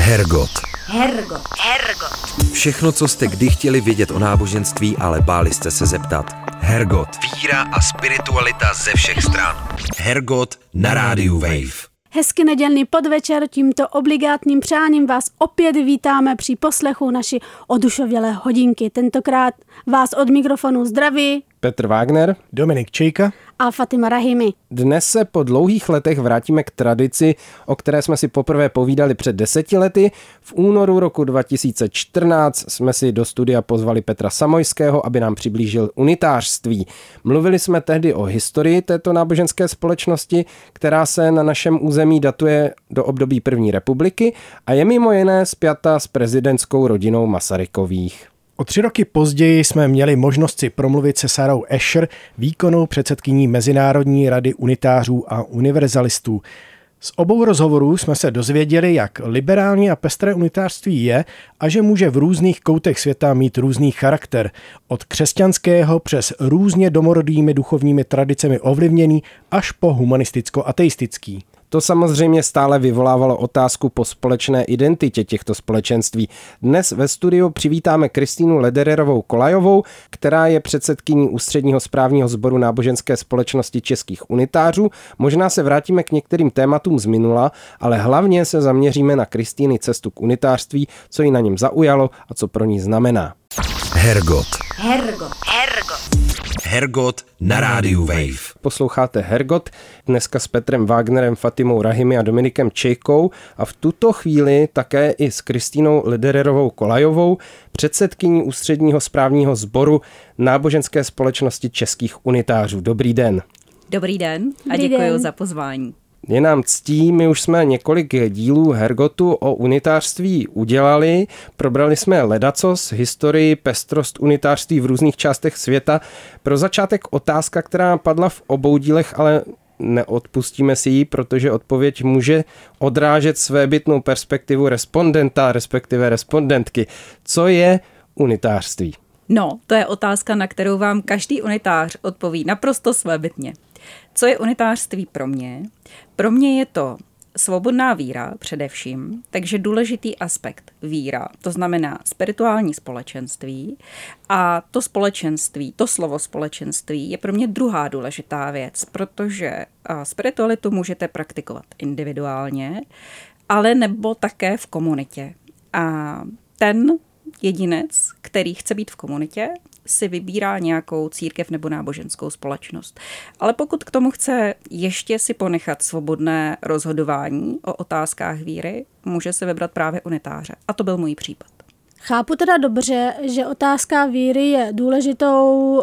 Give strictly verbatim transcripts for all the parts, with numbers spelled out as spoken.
Hergot. Hergot. Hergot. Všechno, co jste kdy chtěli vědět o náboženství, ale báli jste se zeptat. Hergot. Víra a spiritualita ze všech stran. Hergot na rádiu Wave. Hezky nedělný podvečer, tímto obligátním přáním vás opět vítáme při poslechu naší oduševělé hodinky. Tentokrát vás od mikrofonu zdraví Petr Wagner, Dominik Čejka a Fatima Rahimi. Dnes se po dlouhých letech vrátíme k tradici, o které jsme si poprvé povídali před deseti lety. V únoru roku dva tisíce čtrnáct jsme si do studia pozvali Petra Samojského, aby nám přiblížil unitářství. Mluvili jsme tehdy o historii této náboženské společnosti, která se na našem území datuje do období první republiky a je mimo jiné spjata s prezidentskou rodinou Masarykových. O tři roky později jsme měli možnost si promluvit se Sarou Asher, výkonnou předsedkyní Mezinárodní rady unitářů a univerzalistů. Z obou rozhovorů jsme se dozvěděli, jak liberální a pestré unitářství je a že může v různých koutech světa mít různý charakter. Od křesťanského přes různě domorodými duchovními tradicemi ovlivněný až po humanisticko-ateistický. To samozřejmě stále vyvolávalo otázku po společné identitě těchto společenství. Dnes ve studiu přivítáme Kristýnu Ledererovou Kolajovou, která je předsedkyní Ústředního správního sboru náboženské společnosti českých unitářů. Možná se vrátíme k některým tématům z minula, ale hlavně se zaměříme na Kristýny cestu k unitářství, co ji na něm zaujalo a co pro ní znamená. Hergot. Hergot. Hergot. Hergot na rádiu Wave. Posloucháte Hergot, dneska s Petrem Wagnerem, Fatimou Rahimi a Dominikem Čejkou a v tuto chvíli také i s Kristýnou Ledererovou Kolajovou, předsedkyní Ústředního správního sboru náboženské společnosti českých unitářů. Dobrý den. Dobrý den a Dobrý děkuji den. za pozvání. Je nám ctí, my už jsme několik dílů Hergotu o unitářství udělali, probrali jsme ledacos, historii, pestrost unitářství v různých částech světa. Pro začátek otázka, která padla v obou dílech, ale neodpustíme si ji, protože odpověď může odrážet svébytnou perspektivu respondenta, respektive respondentky. Co je unitářství? No, to je otázka, na kterou vám každý unitář odpoví naprosto svébytně. Co je unitářství pro mě? Pro mě je to svobodná víra především, takže důležitý aspekt víra, to znamená spirituální společenství a to společenství, to slovo společenství je pro mě druhá důležitá věc, protože spiritualitu můžete praktikovat individuálně, ale nebo také v komunitě. A ten jedinec, který chce být v komunitě, si vybírá nějakou církev nebo náboženskou společnost. Ale pokud k tomu chce ještě si ponechat svobodné rozhodování o otázkách víry, může se vybrat právě unitáře. A to byl můj případ. Chápu teda dobře, že otázka víry je důležitou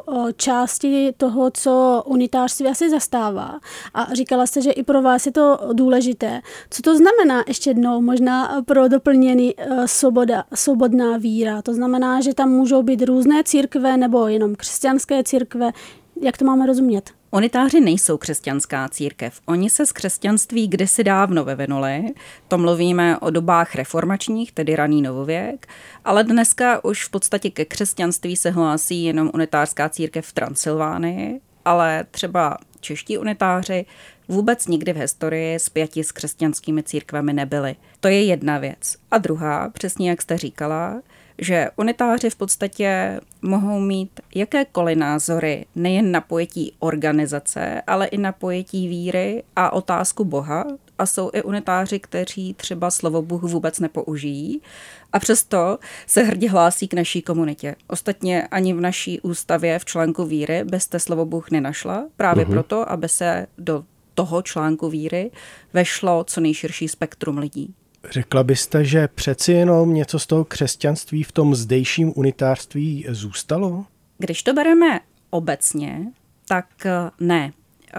částí toho, co unitářství asi zastává. A říkala jste, že i pro vás je to důležité. Co to znamená ještě jednou možná pro doplnění svoboda, svobodná víra? To znamená, že tam můžou být různé církve nebo jenom křesťanské církve. Jak to máme rozumět? Unitáři nejsou křesťanská církev. Oni se z křesťanství kdysi dávno vyvinuli. To mluvíme o dobách reformačních, tedy raný novověk, ale dneska už v podstatě ke křesťanství se hlásí jenom unitářská církev v Transylvánii, ale třeba čeští unitáři vůbec nikdy v historii spjati s křesťanskými církvemi nebyli. To je jedna věc. A druhá, přesně jak jste říkala, že unitáři v podstatě mohou mít jakékoliv názory nejen na pojetí organizace, ale i na pojetí víry a otázku Boha. A jsou i unitáři, kteří třeba slovo Bůh vůbec nepoužijí a přesto se hrdě hlásí k naší komunitě. Ostatně ani v naší ústavě v článku víry byste slovo Bůh nenašla, právě uh-huh. proto, aby se do toho článku víry vešlo co nejširší spektrum lidí. Řekla byste, že přeci jenom něco z toho křesťanství v tom zdejším unitářství zůstalo? Když to bereme obecně, tak ne.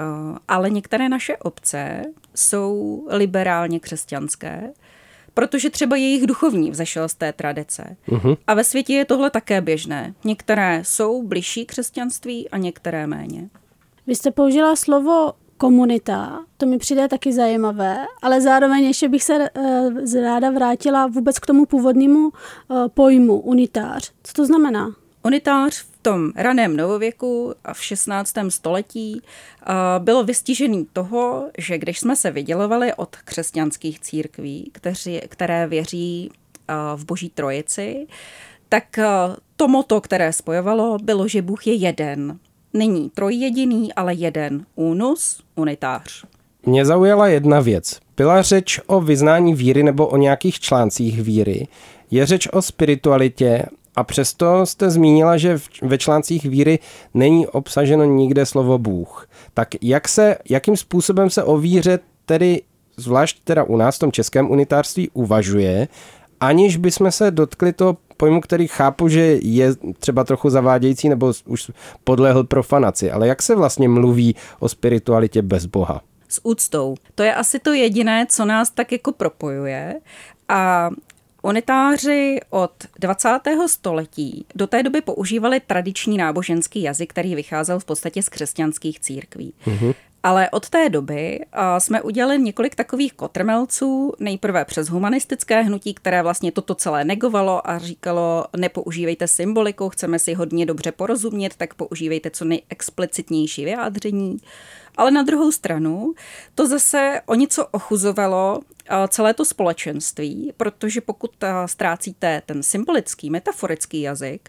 Ale některé naše obce jsou liberálně křesťanské, protože třeba jejich duchovní vzešel z té tradice. Uh-huh. A ve světě je tohle také běžné. Některé jsou bližší křesťanství a některé méně. Vy jste použila slovo komunita, to mi přijde taky zajímavé, ale zároveň ještě bych se uh, ráda vrátila vůbec k tomu původnímu uh, pojmu unitář. Co to znamená? Unitář v tom raném novověku a v šestnáctém století bylo vystižený toho, že když jsme se vydělovali od křesťanských církví, kteři, které věří v Boží trojici, tak to motto, které spojovalo, bylo, že Bůh je jeden. Není trojjediný, ale jeden. Unus, unitář. Mě zaujala jedna věc. Byla řeč o vyznání víry nebo o nějakých článcích víry. Je řeč o spiritualitě a přesto jste zmínila, že ve článcích víry není obsaženo nikde slovo Bůh. Tak jak se, jakým způsobem se o víře tedy, zvlášť teda u nás v tom českém unitářství, uvažuje, aniž bychom se dotkli toho pojmu, který chápu, že je třeba trochu zavádějící nebo už podlehl profanaci, ale jak se vlastně mluví o spiritualitě bez Boha? S úctou. To je asi to jediné, co nás tak jako propojuje. A unitáři od dvacátého století do té doby používali tradiční náboženský jazyk, který vycházel v podstatě z křesťanských církví. Mm-hmm. Ale od té doby jsme udělali několik takových kotrmelců, nejprve přes humanistické hnutí, které vlastně toto celé negovalo a říkalo, nepoužívejte symboliku, chceme si hodně dobře porozumět, tak používejte co nejexplicitnější vyjádření. Ale na druhou stranu to zase o něco ochuzovalo celé to společenství, protože pokud ztrácíte ten symbolický, metaforický jazyk,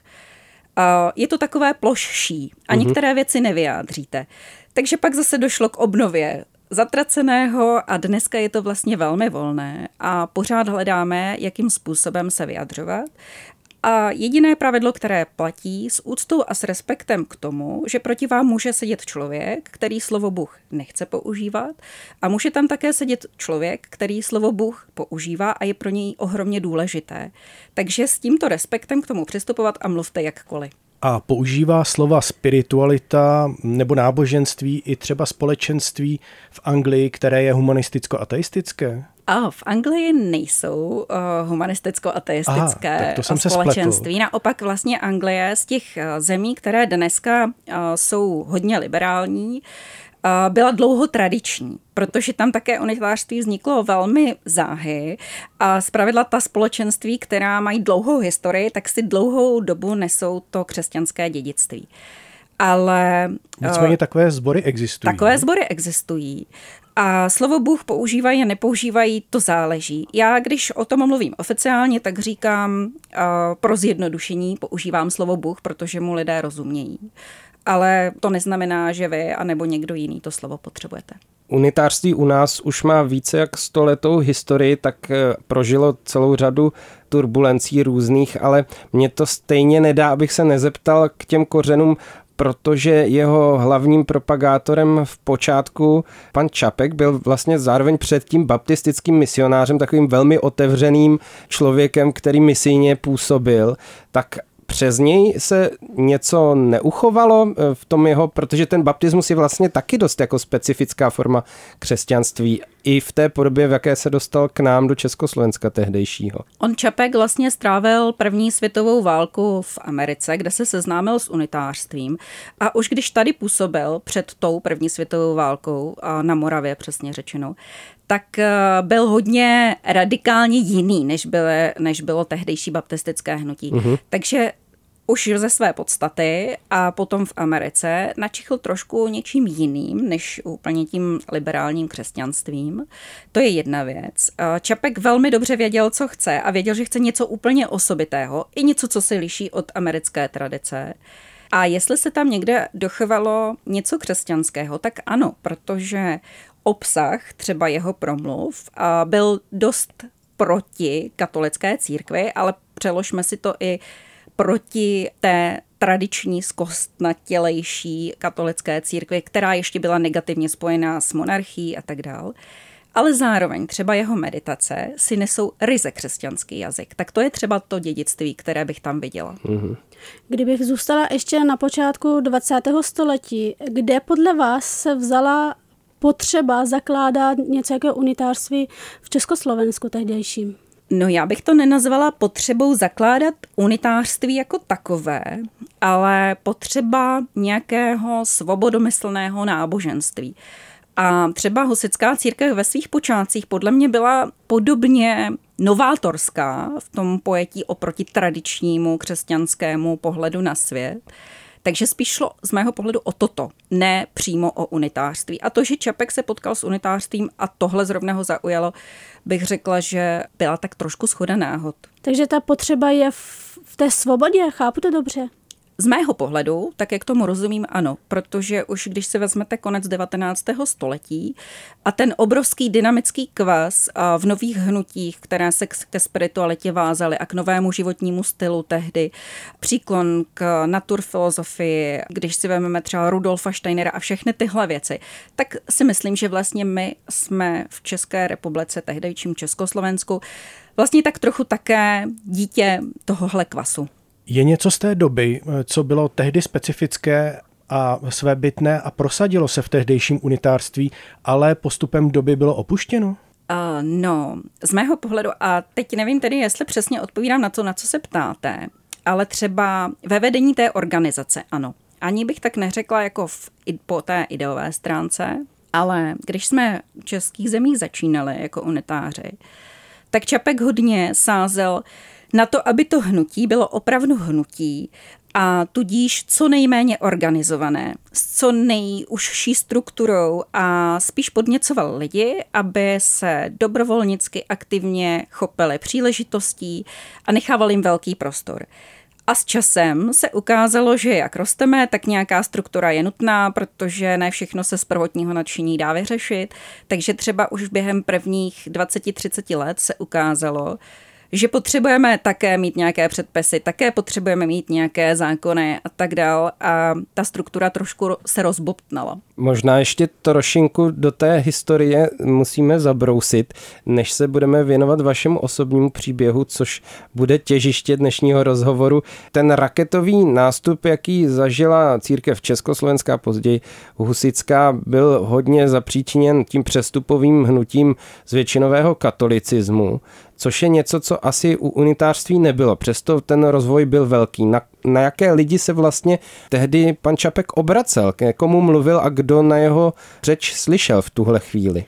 je to takové plošší a některé věci nevyjádříte. Takže pak zase došlo k obnově zatraceného a dneska je to vlastně velmi volné a pořád hledáme, jakým způsobem se vyjadřovat. A jediné pravidlo, které platí s úctou a s respektem k tomu, že proti vám může sedět člověk, který slovo Bůh nechce používat a může tam také sedět člověk, který slovo Bůh používá a je pro něj ohromně důležité. Takže s tímto respektem k tomu přistupovat a mluvte jakkoliv. A používá slova spiritualita nebo náboženství i třeba společenství v Anglii, které je humanisticko-ateistické? A v Anglii nejsou uh, humanisticko-ateistické Aha, společenství. Naopak vlastně Anglie z těch zemí, které dneska uh, jsou hodně liberální, uh, byla dlouho tradiční, protože tam také unitářství vzniklo velmi záhy a zpravidla ta společenství, která mají dlouhou historii, tak si dlouhou dobu nesou to křesťanské dědictví. Ale nicméně takové sbory existují. Takové sbory existují. A slovo Bůh používají a nepoužívají, to záleží. Já, když o tom mluvím oficiálně, tak říkám uh, pro zjednodušení používám slovo Bůh, protože mu lidé rozumějí. Ale to neznamená, že vy anebo někdo jiný to slovo potřebujete. Unitářství u nás už má více jak stoletou historii, tak prožilo celou řadu turbulencí různých, ale mě to stejně nedá, abych se nezeptal k těm kořenům, protože jeho hlavním propagátorem v počátku, pan Čapek, byl vlastně zároveň před tím baptistickým misionářem, takovým velmi otevřeným člověkem, který misijně působil, tak přes něj se něco neuchovalo v tom jeho, protože ten baptismus je vlastně taky dost jako specifická forma křesťanství i v té podobě, v jaké se dostal k nám do Československa tehdejšího. On Čapek vlastně strávil první světovou válku v Americe, kde se seznámil s unitářstvím a už když tady působil před tou první světovou válkou, na Moravě přesně řečeno, tak byl hodně radikálně jiný, než, byly, než bylo tehdejší baptistické hnutí. Mm-hmm. Takže už ze své podstaty a potom v Americe načichl trošku něčím jiným, než úplně tím liberálním křesťanstvím. To je jedna věc. Čapek velmi dobře věděl, co chce a věděl, že chce něco úplně osobitého, i něco, co se liší od americké tradice. A jestli se tam někde dochovalo něco křesťanského, tak ano, protože obsah třeba jeho promluv byl dost proti katolické církvi, ale přeložme si to i proti té tradiční zkostnatělejší katolické církvi, která ještě byla negativně spojená s monarchií a tak dál. Ale zároveň třeba jeho meditace si nesou ryze křesťanský jazyk. Tak to je třeba to dědictví, které bych tam viděla. Mm-hmm. Kdybych zůstala ještě na počátku dvacátého století, kde podle vás se vzala potřeba zakládat něco jako unitářství v Československu tehdejším? No já bych to nenazvala potřebou zakládat unitářství jako takové, ale potřeba nějakého svobodomyslného náboženství. A třeba husitská církev ve svých počátcích podle mě byla podobně novátorská v tom pojetí oproti tradičnímu křesťanskému pohledu na svět. Takže spíš šlo z mého pohledu o toto, ne přímo o unitářství. A to, že Čapek se potkal s unitářstvím a tohle zrovna ho zaujalo, bych řekla, že byla tak trošku shoda náhod. Takže ta potřeba je v, v té svobodě, chápu to dobře? Z mého pohledu, tak jak tomu rozumím, ano, protože už když si vezmete konec devatenáctého století a ten obrovský dynamický kvas v nových hnutích, které se k té spiritualitě vázaly a k novému životnímu stylu tehdy, příklon k naturfilozofii, když si vezmeme třeba Rudolfa Steinera a všechny tyhle věci, tak si myslím, že vlastně my jsme v České republice, tehdejším Československu, vlastně tak trochu také dítě tohohle kvasu. Je něco z té doby, co bylo tehdy specifické a svébytné a prosadilo se v tehdejším unitářství, ale postupem doby bylo opuštěno? Uh, no, z mého pohledu, a teď nevím tedy, jestli přesně odpovídám na to, na co se ptáte, ale třeba ve vedení té organizace, ano. Ani bych tak neřekla jako v, po té ideové stránce, ale když jsme v českých zemích začínali jako unitáři, tak Čapek hodně sázel na to, aby to hnutí bylo opravdu hnutí a tudíž co nejméně organizované, s co nejužší strukturou a spíš podněcoval lidi, aby se dobrovolnicky aktivně chopili příležitostí a nechával jim velký prostor. A s časem se ukázalo, že jak rosteme, tak nějaká struktura je nutná, protože ne všechno se z prvotního nadšení dá vyřešit. Takže třeba už během prvních dvacet třicet let se ukázalo, že potřebujeme také mít nějaké předpisy, také potřebujeme mít nějaké zákony a tak dál a ta struktura trošku se rozbobtnala. Možná ještě trošinku do té historie musíme zabrousit, než se budeme věnovat vašemu osobnímu příběhu, což bude těžiště dnešního rozhovoru. Ten raketový nástup, jaký zažila církev československá, později husitská, byl hodně zapříčiněn tím přestupovým hnutím z většinového katolicismu, což je něco, co asi u unitářství nebylo. Přesto ten rozvoj byl velký. Na, na jaké lidi se vlastně tehdy pan Čapek obracel? K komu mluvil a kdo na jeho řeč slyšel v tuhle chvíli?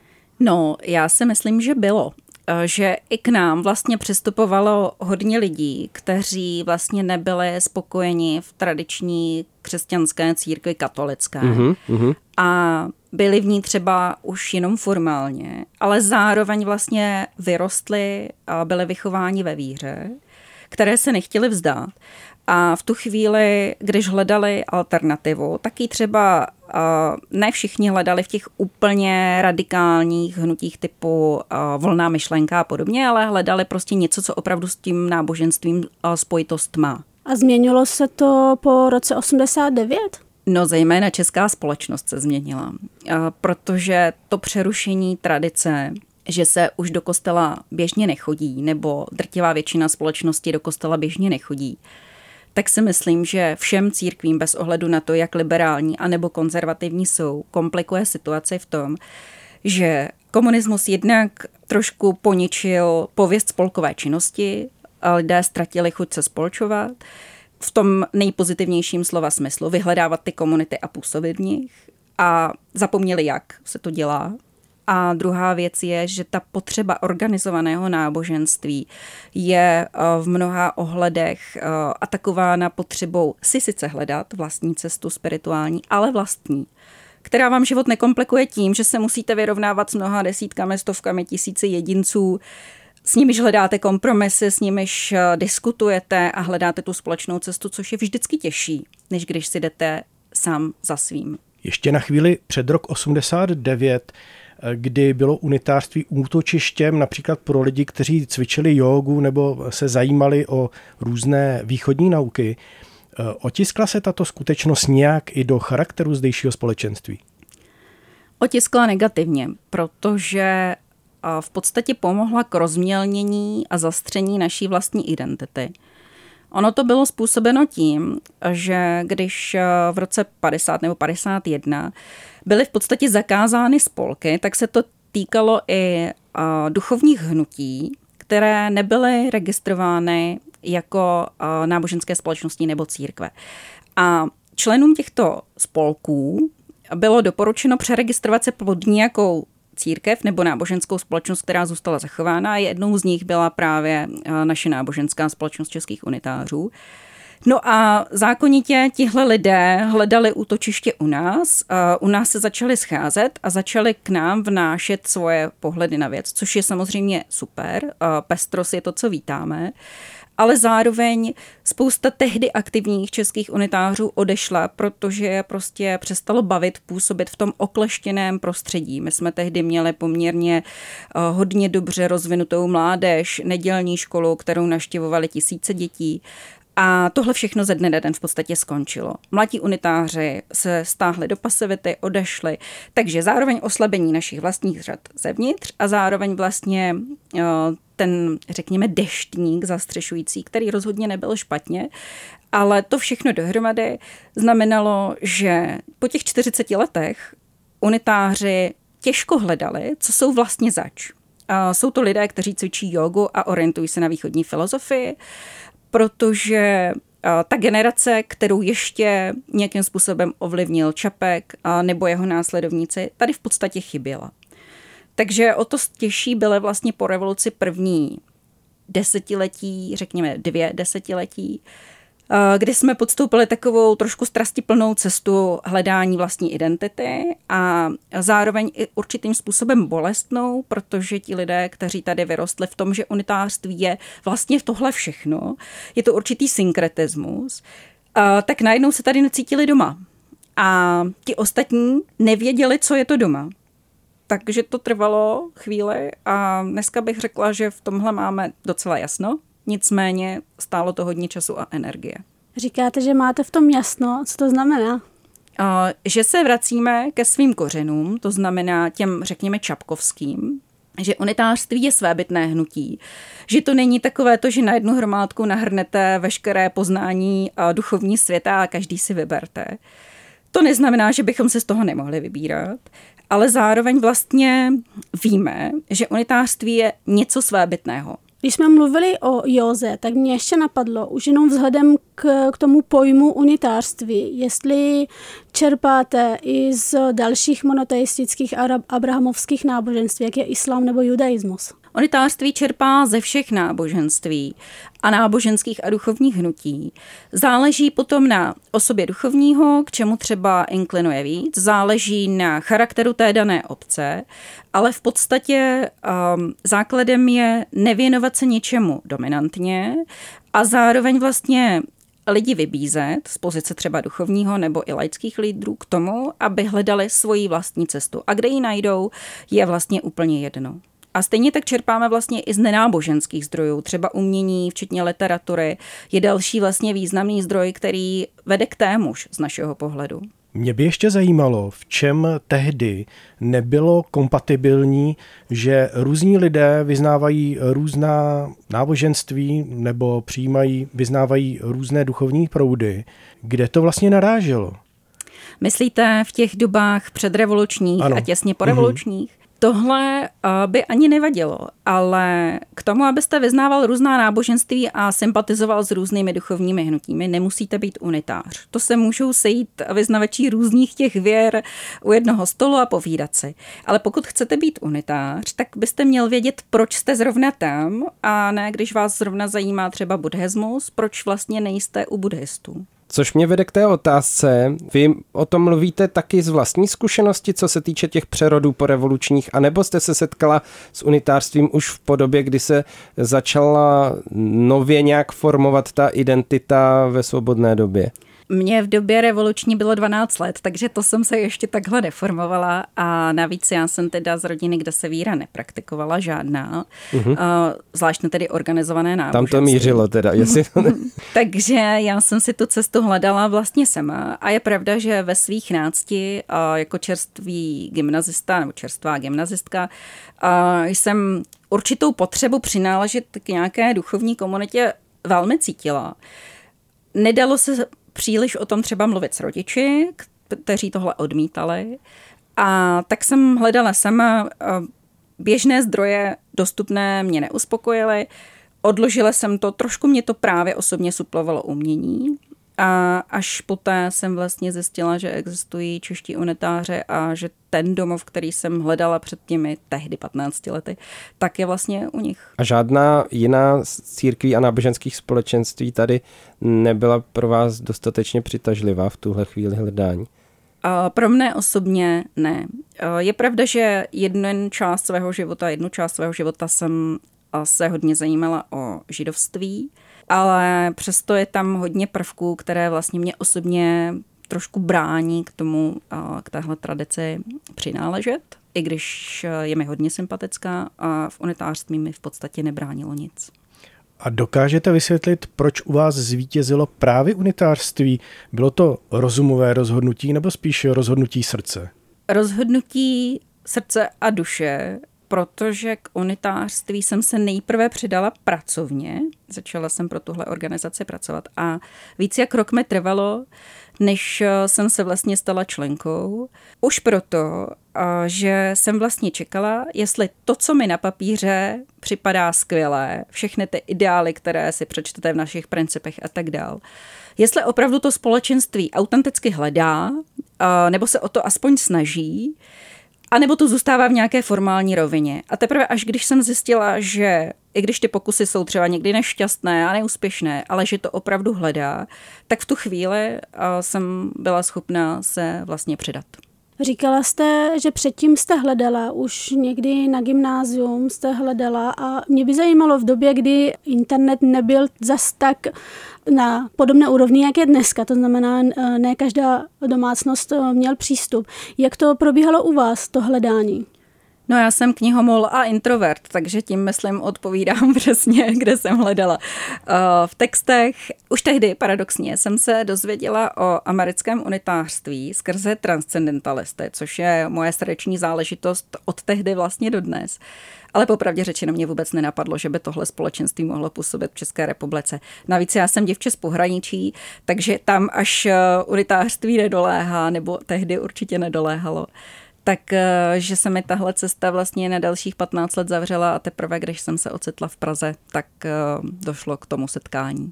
No, já si myslím, že bylo. Že i k nám vlastně přistupovalo hodně lidí, kteří vlastně nebyli spokojeni v tradiční křesťanské církvi katolické. Mm-hmm, mm-hmm. A byli v ní třeba už jenom formálně, ale zároveň vlastně vyrostli a byli vychováni ve víře, které se nechtěli vzdát. A v tu chvíli, když hledali alternativu, tak ji třeba ne všichni hledali v těch úplně radikálních hnutích typu volná myšlenka a podobně, ale hledali prostě něco, co opravdu s tím náboženstvím spojitost má. A změnilo se to po roce osmdesát devět? No, zejména česká společnost se změnila, protože to přerušení tradice, že se už do kostela běžně nechodí, nebo drtivá většina společnosti do kostela běžně nechodí, tak si myslím, že všem církvím bez ohledu na to, jak liberální anebo konzervativní jsou, komplikuje situaci v tom, že komunismus jednak trošku poničil pověst spolkové činnosti, a lidé ztratili chuť se spolčovat, v tom nejpozitivnějším slova smyslu, vyhledávat ty komunity a působit v nich a zapomněli, jak se to dělá. A druhá věc je, že ta potřeba organizovaného náboženství je v mnoha ohledech atakována potřebou si sice hledat vlastní cestu spirituální, ale vlastní, která vám život nekomplikuje tím, že se musíte vyrovnávat s mnoha desítkami, stovkami, tisíci jedinců, s nimiž hledáte kompromisy, s nimiž diskutujete a hledáte tu společnou cestu, což je vždycky těžší, než když si jdete sám za svým. Ještě na chvíli před rok osmdesát devět, kdy bylo unitářství útočištěm například pro lidi, kteří cvičili jógu nebo se zajímali o různé východní nauky. Otiskla se tato skutečnost nějak i do charakteru zdejšího společenství? Otiskla negativně, protože v podstatě pomohla k rozmělnění a zastření naší vlastní identity. Ono to bylo způsobeno tím, že když v roce padesát nebo padesát jedna byly v podstatě zakázány spolky, tak se to týkalo i duchovních hnutí, které nebyly registrovány jako náboženské společnosti nebo církve. A členům těchto spolků bylo doporučeno přeregistrovat se pod nějakou církev nebo náboženskou společnost, která zůstala zachována. Jednou z nich byla právě naše náboženská společnost českých unitářů. No a zákonitě tihle lidé hledali útočiště u nás. U nás se začali scházet a začali k nám vnášet svoje pohledy na věc, což je samozřejmě super. Pestrost je to, co vítáme. Ale zároveň spousta tehdy aktivních českých unitářů odešla, protože je prostě přestalo bavit působit v tom okleštěném prostředí. My jsme tehdy měli poměrně hodně dobře rozvinutou mládež, nedělní školu, kterou navštěvovali tisíce dětí. A tohle všechno ze dne na den v podstatě skončilo. Mladí unitáři se stáhli do pasivity, odešli, takže zároveň oslabení našich vlastních řad zevnitř a zároveň vlastně ten, řekněme, deštník zastřešující, který rozhodně nebyl špatně, ale to všechno dohromady znamenalo, že po těch čtyřiceti letech unitáři těžko hledali, co jsou vlastně zač. Jsou to lidé, kteří cvičí jogu a orientují se na východní filozofii, protože ta generace, kterou ještě nějakým způsobem ovlivnil Čapek nebo jeho následovníci, tady v podstatě chyběla. Takže o to těžší byly vlastně po revoluci první desetiletí, řekněme dvě desetiletí, kdy jsme podstoupili takovou trošku strastiplnou cestu hledání vlastní identity a zároveň i určitým způsobem bolestnou, protože ti lidé, kteří tady vyrostli v tom, že unitářství je vlastně v tohle všechno, je to určitý synkretismus, tak najednou se tady necítili doma. A ti ostatní nevěděli, co je to doma. Takže to trvalo chvíli a dneska bych řekla, že v tomhle máme docela jasno. Nicméně stálo to hodně času a energie. Říkáte, že máte v tom jasno. Co to znamená? Že se vracíme ke svým kořenům, to znamená těm, řekněme, čapkovským, že unitářství je svébytné hnutí, že to není takové to, že na jednu hromádku nahrnete veškeré poznání duchovní světa a každý si vyberte. To neznamená, že bychom se z toho nemohli vybírat, ale zároveň vlastně víme, že unitářství je něco svébytného. Když jsme mluvili o józe, tak mě ještě napadlo, už jenom vzhledem k, k tomu pojmu unitářství, jestli čerpáte i z dalších monoteistických a abrahamovských náboženství, jak je islám nebo judaismus. Unitářství čerpá ze všech náboženství a náboženských a duchovních hnutí. Záleží potom na osobě duchovního, k čemu třeba inklinuje víc, záleží na charakteru té dané obce, ale v podstatě um, základem je nevěnovat se ničemu dominantně a zároveň vlastně lidi vybízet z pozice třeba duchovního nebo i laických lídrů k tomu, aby hledali svoji vlastní cestu. A kde ji najdou, je vlastně úplně jedno. A stejně tak čerpáme vlastně i z nenáboženských zdrojů, třeba umění, včetně literatury, je další vlastně významný zdroj, který vede k témuž z našeho pohledu. Mě by ještě zajímalo, v čem tehdy nebylo kompatibilní, že různí lidé vyznávají různá náboženství nebo přijímají, vyznávají různé duchovní proudy. Kde to vlastně naráželo? Myslíte v těch dobách předrevolučních ano. a těsně porevolučních? Mm-hmm. Tohle by ani nevadilo, ale k tomu, abyste vyznával různá náboženství a sympatizoval s různými duchovními hnutími, nemusíte být unitář. To se můžou sejít vyznavači různých těch věr u jednoho stolu a povídat si. Ale pokud chcete být unitář, tak byste měl vědět, proč jste zrovna tam a ne, když vás zrovna zajímá třeba buddhismus, proč vlastně nejste u buddhistů. Což mě vede k té otázce, vy o tom mluvíte taky z vlastní zkušenosti, co se týče těch přerodů porevolučních, anebo jste se setkala s unitářstvím už v podobě, kdy se začala nově nějak formovat ta identita ve svobodné době? Mně v době revoluční bylo dvanáct let, takže to jsem se ještě takhle deformovala a navíc já jsem teda z rodiny, kde se víra nepraktikovala žádná, uh-huh. uh, zvláštně tedy organizované náboženství. Tam to mířilo teda, jestli to ne... Takže já jsem si tu cestu hledala vlastně sama a je pravda, že ve svých nácti uh, jako čerstvý gymnazista nebo čerstvá gymnazistka uh, jsem určitou potřebu přináležet k nějaké duchovní komunitě velmi cítila. Nedalo se příliš o tom třeba mluvit s rodiči, kteří tohle odmítali. A tak jsem hledala sama, běžné zdroje dostupné mě neuspokojily. Odložila jsem to, trošku mě to právě osobně suplovalo umění. A až poté jsem vlastně zjistila, že existují čeští unitáři a že ten domov, který jsem hledala před těmi tehdy patnácti lety, tak je vlastně u nich. A žádná jiná z církví a náboženských společenství tady nebyla pro vás dostatečně přitažlivá v tuhle chvíli hledání? A pro mne osobně ne. Je pravda, že jednu část svého života, jednu část svého života jsem se hodně zajímala o židovství, ale přesto je tam hodně prvků, které vlastně mě osobně trošku brání k tomu, k téhle tradici přináležet, i když je mi hodně sympatická a v unitářství mi v podstatě nebránilo nic. A dokážete vysvětlit, proč u vás zvítězilo právě unitářství? Bylo to rozumové rozhodnutí nebo spíš rozhodnutí srdce? Rozhodnutí srdce a duše, protože k unitářství jsem se nejprve přidala pracovně. Začala jsem pro tuhle organizaci pracovat a víc jak rok mi trvalo, než jsem se vlastně stala členkou. Už proto, že jsem vlastně čekala, jestli to, co mi na papíře připadá skvělé, všechny ty ideály, které si přečtete v našich principech a tak dál, jestli opravdu to společenství autenticky hledá, nebo se o to aspoň snaží, a nebo to zůstává v nějaké formální rovině. A teprve až když jsem zjistila, že i když ty pokusy jsou třeba někdy nešťastné a neúspěšné, ale že to opravdu hledá, tak v tu chvíli jsem byla schopná se vlastně přidat. Říkala jste, že předtím jste hledala, už někdy na gymnázium jste hledala a mě by zajímalo v době, kdy internet nebyl zas tak na podobné úrovni, jak je dneska, to znamená, ne každá domácnost měl přístup. Jak to probíhalo u vás, to hledání? No já jsem knihomol a introvert, takže tím, myslím, odpovídám přesně, kde jsem hledala. V textech už tehdy paradoxně jsem se dozvěděla o americkém unitářství skrze transcendentalisty, což je moje srdeční záležitost od tehdy vlastně dodnes. Ale popravdě řečeno mě vůbec nenapadlo, že by tohle společenství mohlo působit v České republice. Navíc já jsem děvče z pohraničí, takže tam až unitářství nedoléhá, nebo tehdy určitě nedoléhalo. Tak, že se mi tahle cesta vlastně na dalších patnáct let zavřela a teprve, když jsem se ocitla v Praze, tak došlo k tomu setkání.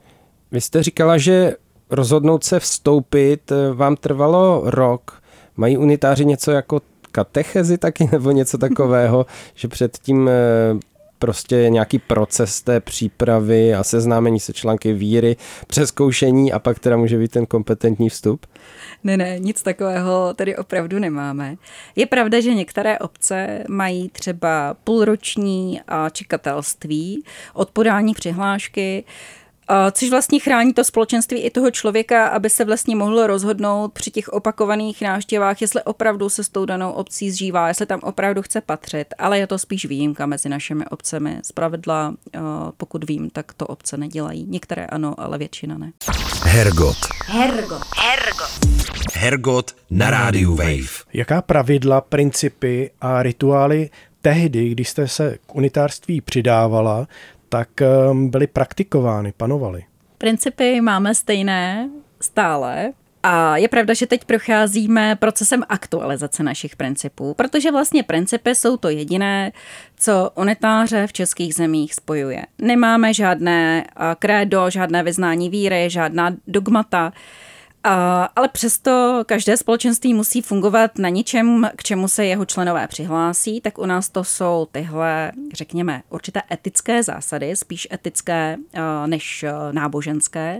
Vy jste říkala, že rozhodnout se vstoupit vám trvalo rok. Mají unitáři něco jako katechezi taky nebo něco takového, že předtím prostě nějaký proces té přípravy a seznámení se články víry, přezkoušení a pak teda může být ten kompetentní vstup? Ne, ne, nic takového tady opravdu nemáme. Je pravda, že některé obce mají třeba půlroční čekatelství od podání přihlášky, což vlastně chrání to společenství i toho člověka, aby se vlastně mohl rozhodnout při těch opakovaných návštěvách, jestli opravdu se s tou danou obcí zžívá, jestli tam opravdu chce patřit, ale je to spíš výjimka mezi našimi obcemi. Zpravidla, pokud vím, tak to obce nedělají. Některé ano, ale většina ne. Hergot. Hergot. Hergot. Hergot na rádiu Wave. Jaká pravidla, principy a rituály tehdy, když jste se k unitářství přidávala, tak byly praktikovány, panovaly? Principy máme stejné stále. A je pravda, že teď procházíme procesem aktualizace našich principů, protože vlastně principy jsou to jediné, co unitáře v českých zemích spojuje. Nemáme žádné krédo, žádné vyznání víry, žádná dogmata, A, ale přesto každé společenství musí fungovat na něčem, k čemu se jeho členové přihlásí, tak u nás to jsou tyhle, řekněme, určité etické zásady, spíš etické uh, než uh, náboženské.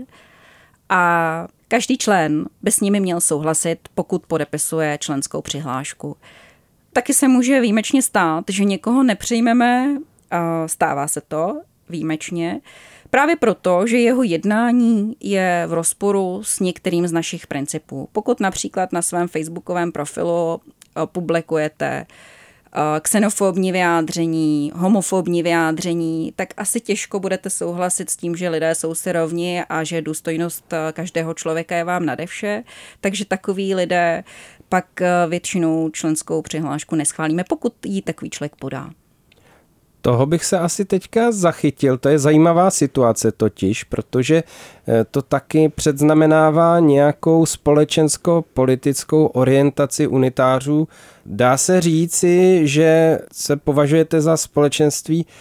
A každý člen by s nimi měl souhlasit, pokud podepisuje členskou přihlášku. Taky se může výjimečně stát, že někoho nepřijmeme, uh, stává se to výjimečně, právě proto, že jeho jednání je v rozporu s některým z našich principů. Pokud například na svém facebookovém profilu publikujete xenofobní vyjádření, homofobní vyjádření, tak asi těžko budete souhlasit s tím, že lidé jsou si rovni a že důstojnost každého člověka je vám nade vše. Takže takoví lidé pak většinou členskou přihlášku neschválíme, pokud ji takový člověk podá. Toho bych se asi teďka zachytil. To je zajímavá situace totiž, protože to taky předznamenává nějakou společensko-politickou orientaci unitářů. Dá se říci, že se považujete za společenství,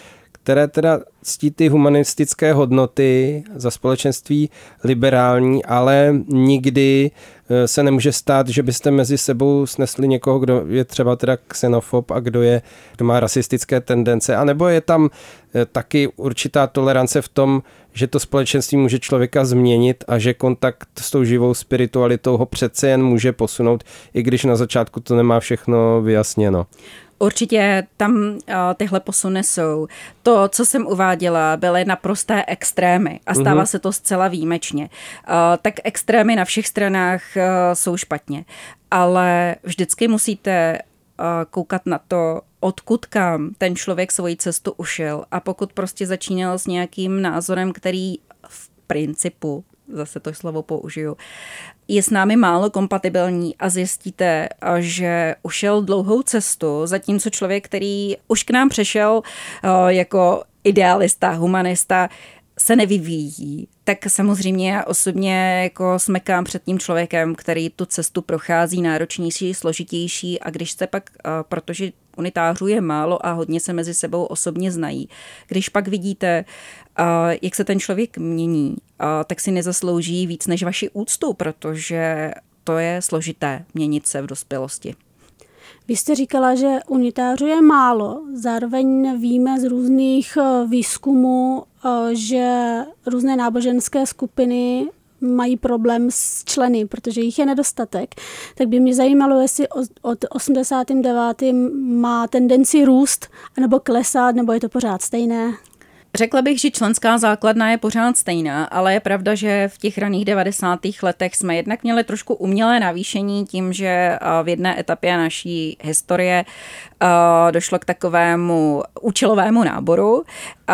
které teda ctí ty humanistické hodnoty za společenství liberální, ale nikdy se nemůže stát, že byste mezi sebou snesli někoho, kdo je třeba teda xenofob a kdo, je, kdo má rasistické tendence, anebo je tam taky určitá tolerance v tom, že to společenství může člověka změnit a že kontakt s tou živou spiritualitou ho přece jen může posunout, i když na začátku to nemá všechno vyjasněno. Určitě tam uh, tyhle posuny jsou. To, co jsem uváděla, byly naprosté extrémy a stává mm-hmm. se to zcela výjimečně. Uh, tak extrémy na všech stranách uh, jsou špatně, ale vždycky musíte uh, koukat na to, odkud kam ten člověk svoji cestu ušel, a pokud prostě začínal s nějakým názorem, který v principu, zase to slovo použiju, je s námi málo kompatibilní a zjistíte, že ušel dlouhou cestu, zatímco člověk, který už k nám přešel jako idealista, humanista, se nevyvíjí, tak samozřejmě já osobně jako smekám před tím člověkem, který tu cestu prochází náročnější, složitější, a když se pak, protože unitářů je málo a hodně se mezi sebou osobně znají, když pak vidíte, jak se ten člověk mění, tak si nezaslouží víc než vaši úctu, protože to je složité měnit se v dospělosti. Vy jste říkala, že unitářů je málo, zároveň víme z různých výzkumů, že různé náboženské skupiny mají problém s členy, protože jich je nedostatek. Tak by mě zajímalo, jestli od osmdesátého devátého má tendenci růst, anebo klesat, nebo je to pořád stejné? Řekla bych, že členská základna je pořád stejná, ale je pravda, že v těch raných devadesátých letech jsme jednak měli trošku umělé navýšení tím, že v jedné etapě naší historie došlo k takovému účelovému náboru.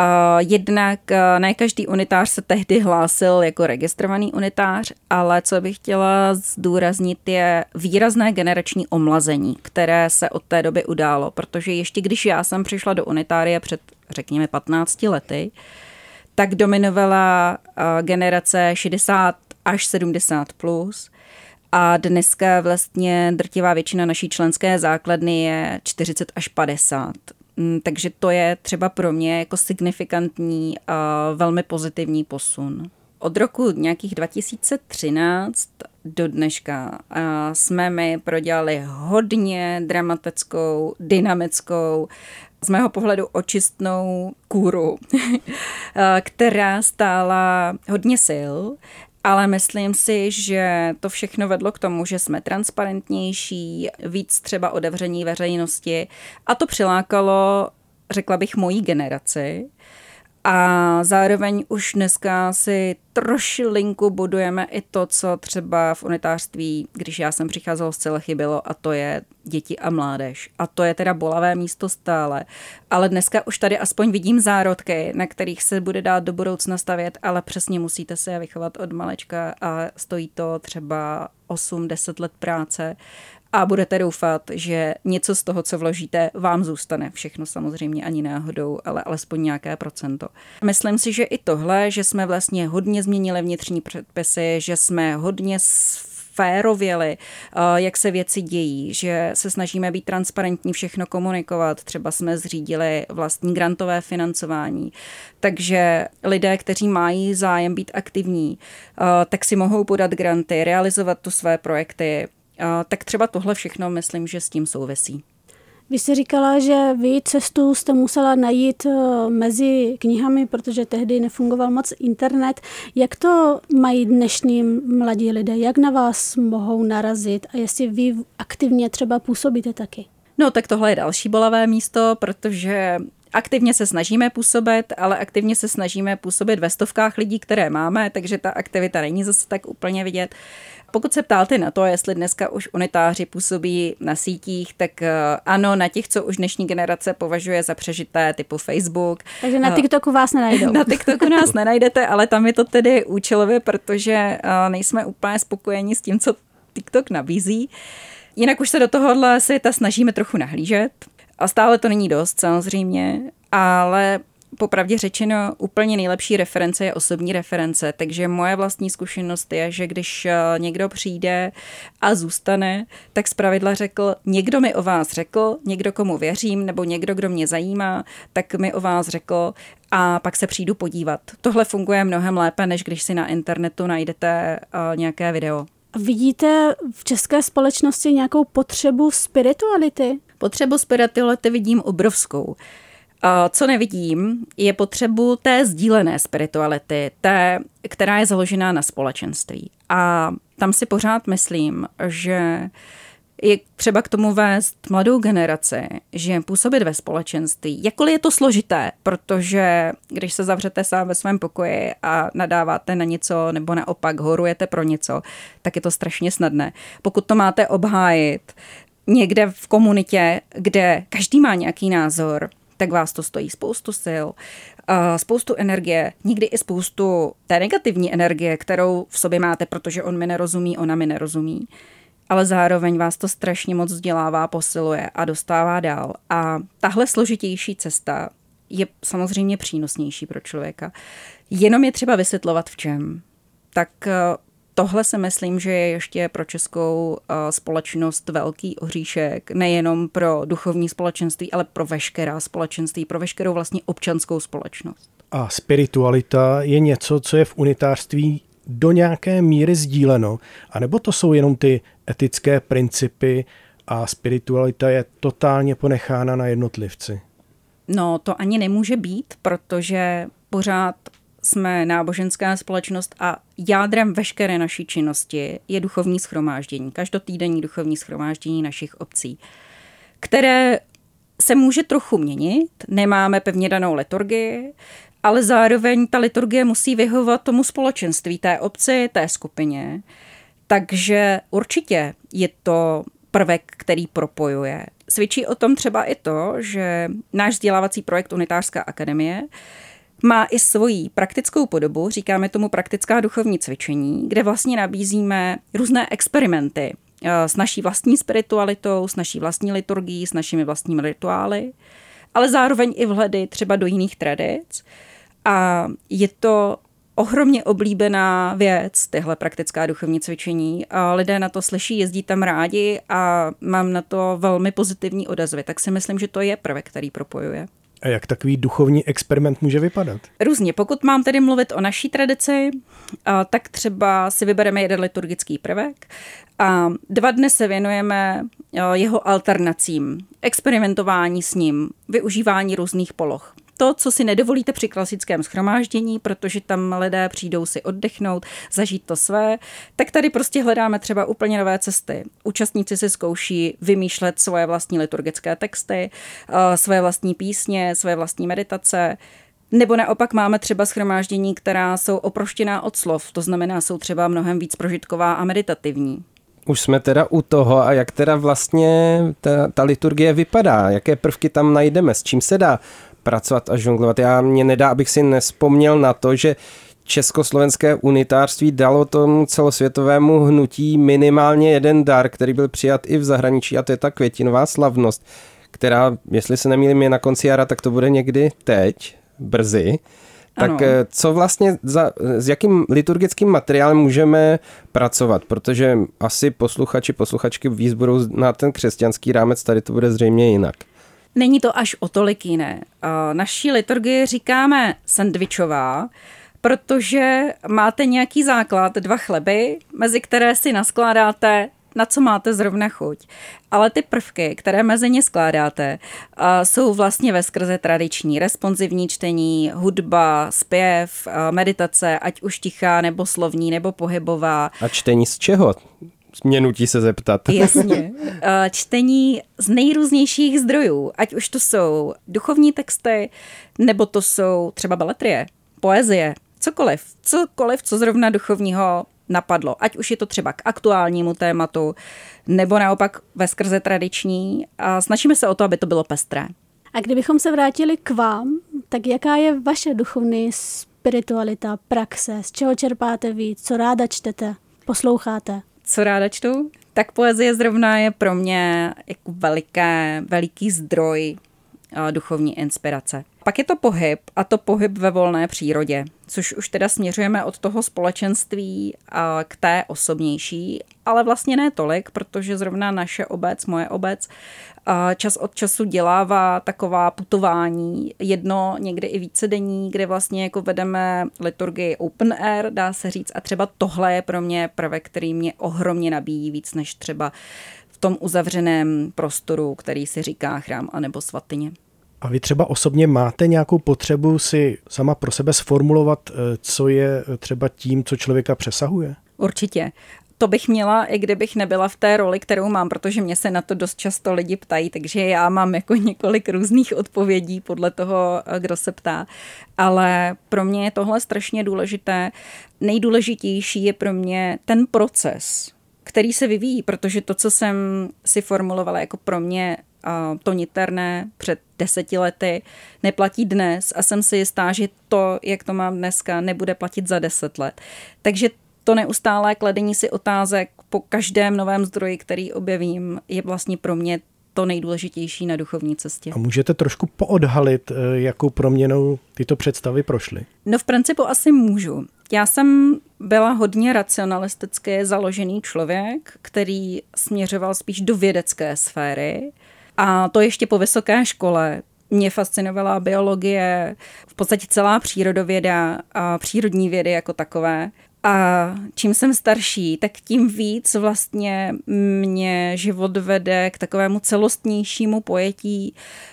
Jednak ne každý unitář se tehdy hlásil jako registrovaný unitář, ale co bych chtěla zdůraznit je výrazné generační omlazení, které se od té doby událo, protože ještě když já jsem přišla do unitárie před řekněme patnácti lety, tak dominovala generace šedesát až sedmdesát plus a dneska vlastně drtivá většina naší členské základny je čtyřicet až padesát. Takže to je třeba pro mě jako signifikantní a velmi pozitivní posun. Od roku nějakých dva tisíce třináct do dneška jsme my prodělali hodně dramatickou, dynamickou, z mého pohledu očistnou kůru, která stála hodně sil, ale myslím si, že to všechno vedlo k tomu, že jsme transparentnější, víc třeba otevření veřejnosti, a to přilákalo, řekla bych, mojí generaci. A zároveň už dneska si trošilinku budujeme i to, co třeba v unitářství, když já jsem přicházela, zcela chybělo, a to je děti a mládež. A to je teda bolavé místo stále. Ale dneska už tady aspoň vidím zárodky, na kterých se bude dát do budoucna stavět, ale přesně musíte se je vychovat od malečka a stojí to třeba osm deset let práce. A budete doufat, že něco z toho, co vložíte, vám zůstane. Všechno samozřejmě ani náhodou, ale alespoň nějaké procento. Myslím si, že i tohle, že jsme vlastně hodně změnili vnitřní předpisy, že jsme hodně sférověli, jak se věci dějí, že se snažíme být transparentní, všechno komunikovat. Třeba jsme zřídili vlastní grantové financování. Takže lidé, kteří mají zájem být aktivní, tak si mohou podat granty, realizovat tu své projekty. Tak třeba tohle všechno myslím, že s tím souvisí. Vy jste říkala, že vy cestu jste musela najít mezi knihami, protože tehdy nefungoval moc internet. Jak to mají dnešní mladí lidé? Jak na vás mohou narazit? A jestli vy aktivně třeba působíte taky? No tak tohle je další bolavé místo, protože aktivně se snažíme působit, ale aktivně se snažíme působit ve stovkách lidí, které máme, takže ta aktivita není zase tak úplně vidět. Pokud se ptáte na to, jestli dneska už unitáři působí na sítích, tak ano, na těch, co už dnešní generace považuje za přežité, typu Facebook. Takže na TikToku vás nenajdou. Na TikToku nás nenajdete, ale tam je to tedy účelově, protože nejsme úplně spokojeni s tím, co TikTok nabízí. Jinak už se do tohohle světa snažíme trochu nahlížet. A stále to není dost, samozřejmě, ale popravdě řečeno úplně nejlepší reference je osobní reference, takže moje vlastní zkušenost je, že když někdo přijde a zůstane, tak zpravidla řekl, někdo mi o vás řekl, někdo komu věřím, nebo někdo, kdo mě zajímá, tak mi o vás řekl a pak se přijdu podívat. Tohle funguje mnohem lépe, než když si na internetu najdete nějaké video. Vidíte v české společnosti nějakou potřebu spirituality? Potřebu spirituality vidím obrovskou. Co nevidím, je potřebu té sdílené spirituality, té, která je založená na společenství. A tam si pořád myslím, že je třeba k tomu vést mladou generaci, že působit ve společenství, jakkoliv je to složité, protože když se zavřete sám ve svém pokoji a nadáváte na něco nebo naopak horujete pro něco, tak je to strašně snadné. Pokud to máte obhájit někde v komunitě, kde každý má nějaký názor, tak vás to stojí spoustu sil, spoustu energie, někdy i spoustu té negativní energie, kterou v sobě máte, protože on mi nerozumí, ona mi nerozumí. Ale zároveň vás to strašně moc vzdělává, posiluje a dostává dál. A tahle složitější cesta je samozřejmě přínosnější pro člověka. Jenom je třeba vysvětlovat v čem. Tak tohle si myslím, že je ještě pro českou společnost velký oříšek, nejenom pro duchovní společenství, ale pro veškerá společenství, pro veškerou vlastně občanskou společnost. A spiritualita je něco, co je v unitářství do nějaké míry sdíleno, anebo to jsou jenom ty etické principy a spiritualita je totálně ponechána na jednotlivci? No, to ani nemůže být, protože pořád jsme náboženská společnost a jádrem veškeré naší činnosti je duchovní shromáždění, každotýdenní duchovní shromáždění našich obcí, které se může trochu měnit, nemáme pevně danou liturgii, ale zároveň ta liturgie musí vyhovovat tomu společenství, té obci, té skupině. Takže určitě je to prvek, který propojuje. Svědčí o tom třeba i to, že náš vzdělávací projekt Unitářská akademie má i svoji praktickou podobu, říkáme tomu praktická duchovní cvičení, kde vlastně nabízíme různé experimenty s naší vlastní spiritualitou, s naší vlastní liturgií, s našimi vlastními rituály, ale zároveň i vhledy třeba do jiných tradic. A je to ohromně oblíbená věc, tyhle praktická duchovní cvičení. A lidé na to slyší, jezdí tam rádi a mám na to velmi pozitivní odezvy. Tak si myslím, že to je prvek, který propojuje. A jak takový duchovní experiment může vypadat? Různě. Pokud mám tedy mluvit o naší tradici, tak třeba si vybereme jeden liturgický prvek a dva dny se věnujeme jeho alternacím, experimentování s ním, využívání různých poloh. To, co si nedovolíte při klasickém shromáždění, protože tam lidé přijdou si oddechnout, zažít to své, tak tady prostě hledáme třeba úplně nové cesty. Účastníci si zkouší vymýšlet svoje vlastní liturgické texty, své vlastní písně, své vlastní meditace, nebo naopak máme třeba shromáždění, která jsou oproštěná od slov, to znamená, jsou třeba mnohem víc prožitková a meditativní. Už jsme teda u toho a jak teda vlastně ta, ta liturgie vypadá, jaké prvky tam najdeme, s čím se dá pracovat a žonglovat. Já mě nedá, abych si nespomněl na to, že československé unitářství dalo tomu celosvětovému hnutí minimálně jeden dar, který byl přijat i v zahraničí, a to je ta květinová slavnost, která, jestli se nemýlím, je na konci jara, tak to bude někdy teď, brzy. Tak ano. Co vlastně, za, s jakým liturgickým materiálem můžeme pracovat? Protože asi posluchači, posluchačky víc budou na ten křesťanský rámec, tady to bude zřejmě jinak. Není to až o tolik jiné. Naší liturgii říkáme sendvičová, protože máte nějaký základ, dva chleby, mezi které si naskládáte, na co máte zrovna chuť. Ale ty prvky, které mezi ně skládáte, jsou vlastně veskrze tradiční. Responsivní čtení, hudba, zpěv, meditace, ať už tichá, nebo slovní, nebo pohybová. A čtení z čeho? Mě nutí se zeptat. Jasně. Čtení z nejrůznějších zdrojů, ať už to jsou duchovní texty, nebo to jsou třeba beletrie, poezie, cokoliv. Cokoliv, co zrovna duchovního napadlo. Ať už je to třeba k aktuálnímu tématu, nebo naopak veskrze tradiční. A snažíme se o to, aby to bylo pestré. A kdybychom se vrátili k vám, tak jaká je vaše duchovní spiritualita, praxe? Z čeho čerpáte víc? Co ráda čtete? Posloucháte? Co ráda čtu? Tak poezie zrovna je pro mě jako veliké, veliký zdroj duchovní inspirace. Pak je to pohyb, a to pohyb ve volné přírodě, což už teda směřujeme od toho společenství k té osobnější, ale vlastně ne tolik, protože zrovna naše obec, moje obec, čas od času dělává taková putování, jedno, někdy i vícedenní, kde vlastně jako vedeme liturgii open air, dá se říct, a třeba tohle je pro mě prvek, který mě ohromně nabíjí víc než třeba v tom uzavřeném prostoru, který si říká chrám anebo svatyně. A vy třeba osobně máte nějakou potřebu si sama pro sebe sformulovat, co je třeba tím, co člověka přesahuje? Určitě. To bych měla, i kdybych nebyla v té roli, kterou mám, protože mě se na to dost často lidi ptají, takže já mám jako několik různých odpovědí podle toho, kdo se ptá. Ale pro mě je tohle strašně důležité. Nejdůležitější je pro mě ten proces, který se vyvíjí, protože to, co jsem si formulovala jako pro mě to niterné před deseti lety, neplatí dnes a jsem si jistá, že to, jak to mám dneska, nebude platit za deset let. Takže to neustálé kladení si otázek po každém novém zdroji, který objevím, je vlastně pro mě to nejdůležitější na duchovní cestě. A můžete trošku poodhalit, jakou proměnou tyto představy prošly? No v principu asi můžu. Já jsem byla hodně racionalisticky založený člověk, který směřoval spíš do vědecké sféry. A to ještě po vysoké škole. Mě fascinovala biologie, v podstatě celá přírodověda a přírodní vědy jako takové. A čím jsem starší, tak tím víc vlastně mě život vede k takovému celostnějšímu pojetí,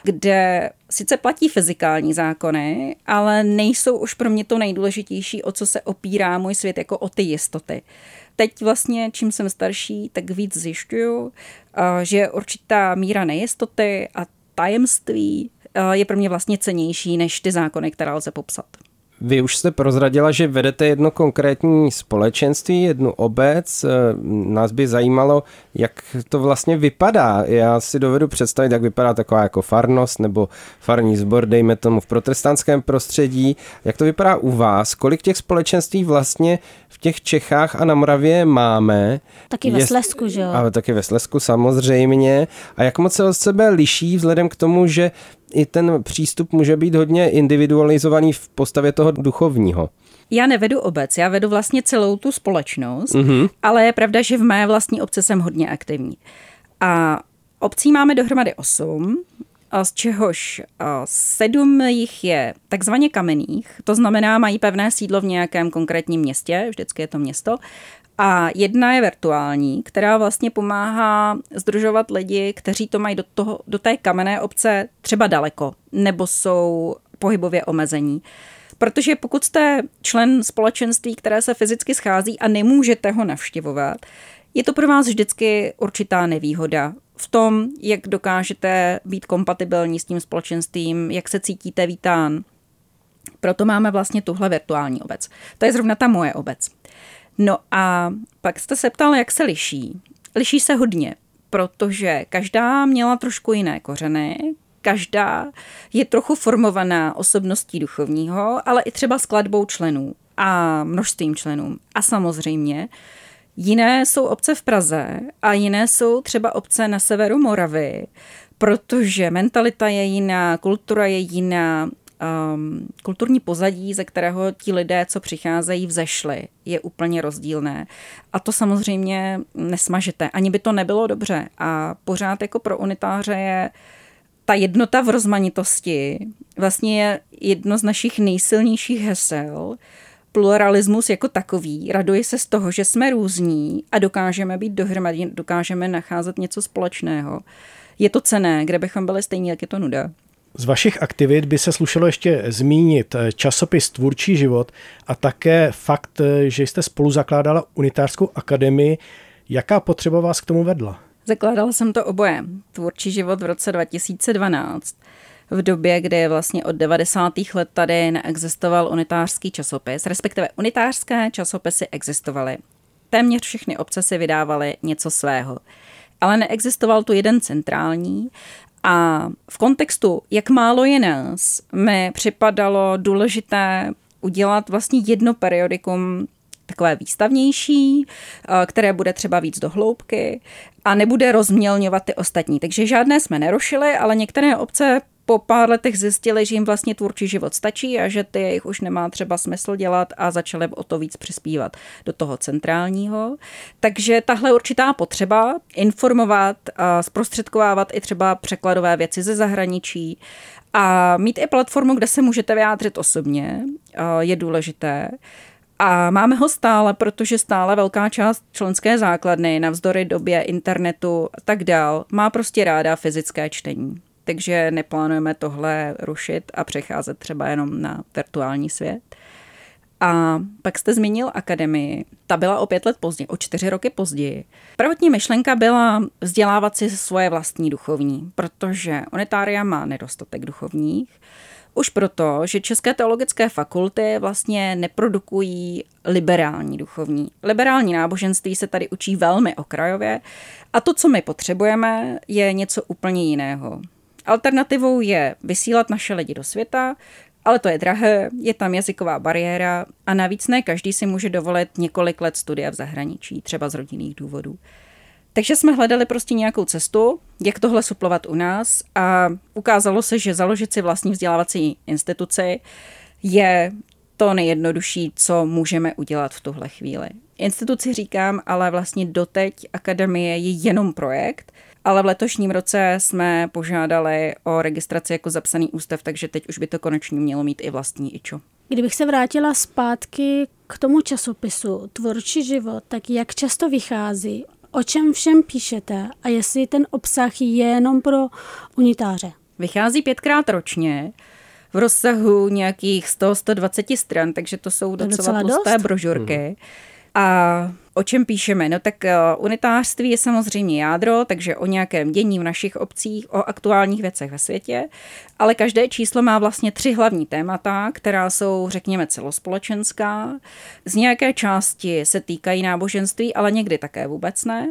kde sice platí fyzikální zákony, ale nejsou už pro mě to nejdůležitější, o co se opírá můj svět, jako o ty jistoty. Teď vlastně, čím jsem starší, tak víc zjišťuju, že je určitá míra nejistoty a tajemství je pro mě vlastně cennější než ty zákony, které lze popsat. Vy už jste prozradila, že vedete jedno konkrétní společenství, jednu obec. Nás by zajímalo, jak to vlastně vypadá. Já si dovedu představit, jak vypadá taková jako farnost nebo farní sbor, dejme tomu v protestantském prostředí. Jak to vypadá u vás? Kolik těch společenství vlastně v těch Čechách a na Moravě máme? Taky ve Slezsku, že jo? Ale taky ve Slezsku samozřejmě. A jak moc se od sebe liší vzhledem k tomu, že i ten přístup může být hodně individualizovaný v postavě toho duchovního? Já nevedu obec, já vedu vlastně celou tu společnost, Mm-hmm. ale je pravda, že v mé vlastní obci jsem hodně aktivní. A obcí máme dohromady osm, a z čehož sedm jich je takzvaně kamenných, to znamená mají pevné sídlo v nějakém konkrétním městě, vždycky je to město, a jedna je virtuální, která vlastně pomáhá sdružovat lidi, kteří to mají do, toho, do té kamenné obce třeba daleko, nebo jsou pohybově omezení. Protože pokud jste člen společenství, které se fyzicky schází a nemůžete ho navštěvovat, je to pro vás vždycky určitá nevýhoda v tom, jak dokážete být kompatibilní s tím společenstvím, jak se cítíte vítán. Proto máme vlastně tuhle virtuální obec. To je zrovna ta moje obec. No a pak jste se ptal, jak se liší. Liší se hodně, protože každá měla trošku jiné kořeny, každá je trochu formovaná osobností duchovního, ale i třeba skladbou členů a množstvím členů. A samozřejmě jiné jsou obce v Praze a jiné jsou třeba obce na severu Moravy, protože mentalita je jiná, kultura je jiná, Um, kulturní pozadí, ze kterého ti lidé, co přicházejí, vzešli, je úplně rozdílné. A to samozřejmě nesmažete. Ani by to nebylo dobře. A pořád jako pro unitáře je ta jednota v rozmanitosti vlastně je jedno z našich nejsilnějších hesel. Pluralismus jako takový. Raduji se z toho, že jsme různí a dokážeme být dohromady, dokážeme nacházet něco společného. Je to cenné, kde bychom byli stejní, jak je to nuda. Z vašich aktivit by se slušelo ještě zmínit časopis Tvůrčí život a také fakt, že jste spolu zakládala Unitářskou akademii. Jaká potřeba vás k tomu vedla? Zakládala jsem to oboje. Tvůrčí život v roce dva tisíce dvanáct. V době, kdy vlastně od devadesátých let tady neexistoval unitářský časopis, respektive unitářské časopisy existovaly. Téměř všechny obce si vydávaly něco svého. Ale neexistoval tu jeden centrální. A v kontextu, jak málo je nás, mi připadalo důležité udělat vlastně jedno periodikum takové výstavnější, které bude třeba víc do hloubky a nebude rozmělňovat ty ostatní. Takže žádné jsme nerušili, ale některé obce po pár letech zjistili, že jim vlastně tvůrčí život stačí a že ty jejich už nemá třeba smysl dělat a začali o to víc přispívat do toho centrálního. Takže tahle určitá potřeba informovat a zprostředkovávat i třeba překladové věci ze zahraničí a mít i platformu, kde se můžete vyjádřit osobně, je důležité. A máme ho stále, protože stále velká část členské základny, navzdory době internetu a tak dál, má prostě ráda fyzické čtení. Takže neplánujeme tohle rušit a přecházet třeba jenom na virtuální svět. A pak jste zmínil akademii. Ta byla o pět let později, o čtyři roky později. Prvotní myšlenka byla vzdělávat si svoje vlastní duchovní, protože Unitária má nedostatek duchovních. Už proto, že České teologické fakulty vlastně neprodukují liberální duchovní. Liberální náboženství se tady učí velmi okrajově a to, co my potřebujeme, je něco úplně jiného. Alternativou je vysílat naše lidi do světa, ale to je drahé, je tam jazyková bariéra a navíc ne každý si může dovolit několik let studia v zahraničí, třeba z rodinných důvodů. Takže jsme hledali prostě nějakou cestu, jak tohle suplovat u nás a ukázalo se, že založit si vlastní vzdělávací instituci je to nejjednodušší, co můžeme udělat v tuhle chvíli. Instituci říkám, ale vlastně doteď akademie je jenom projekt, ale v letošním roce jsme požádali o registraci jako zapsaný ústav, takže teď už by to konečně mělo mít i vlastní ičo. Kdybych se vrátila zpátky k tomu časopisu Tvůrčí život, tak jak často vychází, o čem všem píšete a jestli ten obsah je jenom pro unitáře? Vychází pětkrát ročně v rozsahu nějakých sto až sto dvacet stran, takže to jsou docela, docela tlusté dost? brožurky. Hmm. A o čem píšeme? No tak unitářství je samozřejmě jádro, takže o nějakém dění v našich obcích, o aktuálních věcech ve světě, ale každé číslo má vlastně tři hlavní témata, která jsou, řekněme, celospolečenská. Z nějaké části se týkají náboženství, ale někdy také vůbec ne.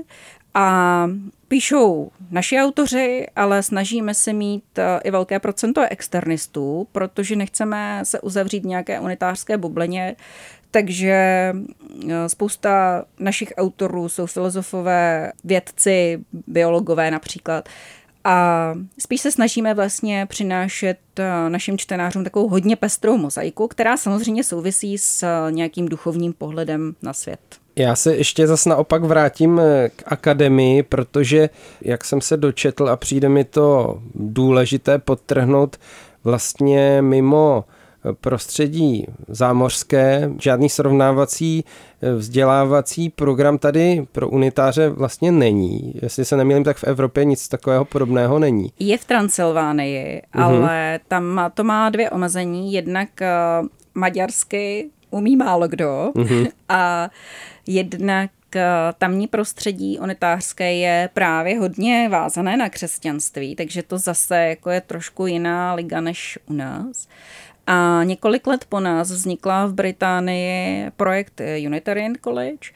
A píšou naši autoři, ale snažíme se mít i velké procento externistů, protože nechceme se uzavřít v nějaké unitářské bublině. Takže spousta našich autorů jsou filozofové, vědci, biologové například. A spíš se snažíme vlastně přinášet našim čtenářům takovou hodně pestrou mozaiku, která samozřejmě souvisí s nějakým duchovním pohledem na svět. Já se ještě zas naopak vrátím k akademii, protože jak jsem se dočetl a přijde mi to důležité podtrhnout, vlastně mimo prostředí zámořské, žádný srovnávací vzdělávací program tady pro unitáře vlastně není. Jestli se nemýlím, tak v Evropě nic takového podobného není. Je v Transylvánii, uh-huh. ale tam to má dvě omezení. Jednak uh, maďarsky umí málo kdo uh-huh. a jednak tamní prostředí unitářské je právě hodně vázané na křesťanství, takže to zase jako je trošku jiná liga než u nás. A několik let po nás vznikla v Británii projekt Unitarian College.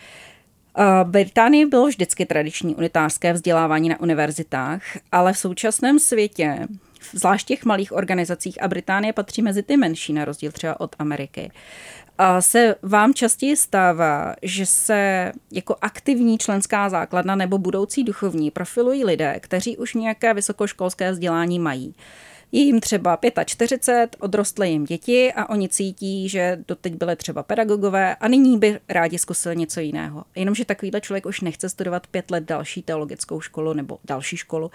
V Británii bylo vždycky tradiční unitářské vzdělávání na univerzitách, ale v současném světě, zvlášť těch malých organizacích, a Británie patří mezi ty menší, na rozdíl třeba od Ameriky, a se vám častěji stává, že se jako aktivní členská základna nebo budoucí duchovní profilují lidé, kteří už nějaké vysokoškolské vzdělání mají. Je jim třeba čtyřicet pět, odrostly jim děti a oni cítí, že doteď byly třeba pedagogové a nyní by rádi zkusili něco jiného. Jenomže takovýhle člověk už nechce studovat pět let další teologickou školu nebo další školu.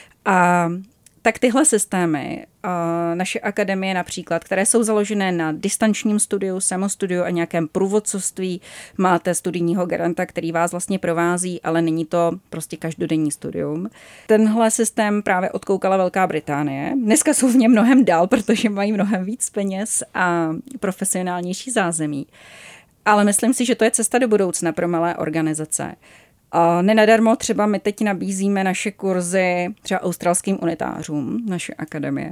A tak tyhle systémy, naše akademie například, které jsou založené na distančním studiu, samostudiu a nějakém průvodcovství, máte studijního garanta, který vás vlastně provází, ale není to prostě každodenní studium. Tenhle systém právě odkoukala Velká Británie. Dneska jsou v něm mnohem dál, protože mají mnohem víc peněz a profesionálnější zázemí. Ale myslím si, že to je cesta do budoucna pro malé organizace. A nenadarmo třeba my teď nabízíme naše kurzy třeba australským unitářům, naše akademie.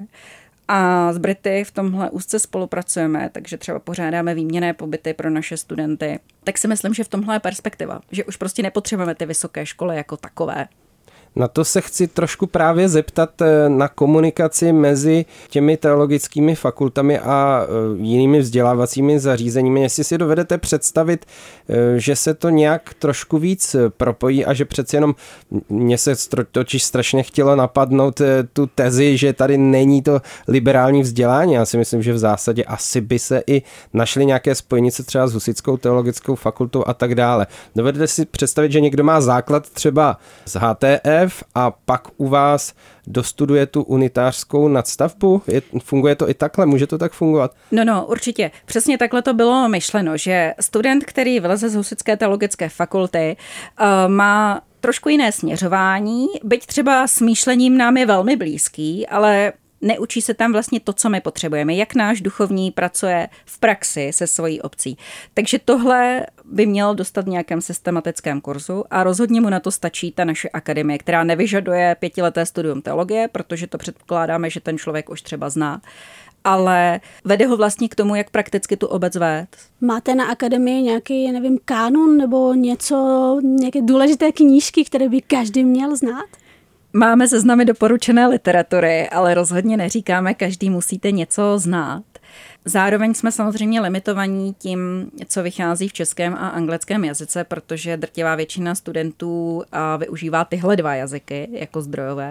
A s Brity v tomhle úzce spolupracujeme, takže třeba pořádáme výměnné pobyty pro naše studenty. Tak si myslím, že v tomhle je perspektiva, že už prostě nepotřebujeme ty vysoké školy jako takové. Na to se chci trošku právě zeptat na komunikaci mezi těmi teologickými fakultami a jinými vzdělávacími zařízeními. Jestli si dovedete představit, že se to nějak trošku víc propojí a že přeci jenom mě se totiž strašně chtělo napadnout tu tezi, že tady není to liberální vzdělání. Já si myslím, že v zásadě asi by se i našly nějaké spojnice třeba s Husitskou teologickou fakultou a tak dále. Dovedete si představit, že někdo má základ třeba z H T F a pak u vás dostuduje tu unitářskou nadstavbu? Je, funguje to i takhle? Může to tak fungovat? No, no, určitě. Přesně takhle to bylo myšleno, že student, který vyleze z Husitské teologické fakulty, uh, má trošku jiné směřování, byť třeba smýšlením nám je velmi blízký, ale neučí se tam vlastně to, co my potřebujeme, jak náš duchovní pracuje v praxi se svojí obcí. Takže tohle by měl dostat v nějakém systematickém kurzu a rozhodně mu na to stačí ta naše akademie, která nevyžaduje pětileté studium teologie, protože to předpokládáme, že ten člověk už třeba zná, ale vede ho vlastně k tomu, jak prakticky tu obec vést. Máte na akademii nějaký, nevím, kánon nebo něco, nějaké důležité knížky, které by každý měl znát? Máme seznamy doporučené literatury, ale rozhodně neříkáme, každý musíte něco znát. Zároveň jsme samozřejmě limitovaní tím, co vychází v českém a anglickém jazyce, protože drtivá většina studentů využívá tyhle dva jazyky jako zdrojové.